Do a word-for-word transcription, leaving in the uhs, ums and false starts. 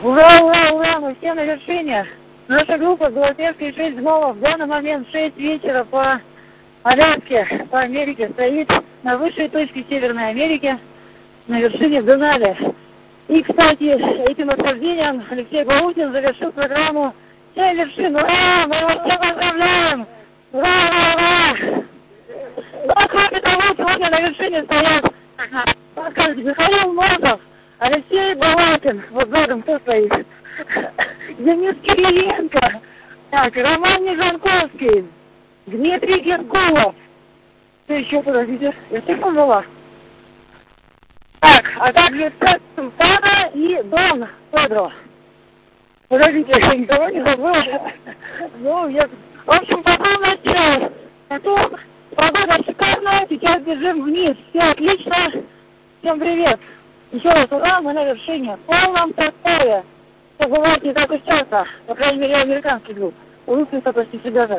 Ура, ура, ура, мы все на вершине. Наша группа «Белосерский шесть гномов» в данный момент в шесть вечера по Аляске, по Америке, стоит на высшей точке Северной Америки, на вершине Денали. И, кстати, этим восхождением Алексей Баутин завершил программу «Семь вершин». Ура! Мы вас все поздравляем! Ура, ура, ура! Ну, кроме того, сегодня на вершине стоят Михаил Морозов, Алексей Балакин, вот задом кто стоит, Денис Кириенко, так, Роман Нежанковский, Дмитрий Геркулов. Что еще, подождите, я всех назвала. Так, а также Пана и Дон Федоров. Подождите, я никого не забыла. Ну, я... В общем, потом началось. Потом погода шикарная, сейчас бежим вниз. Все отлично. Всем привет. Еще раз ура, мы на вершине. В полном составе. Что бывает не так уж часто. По крайней мере, американский групп. Улыбка почти всегда.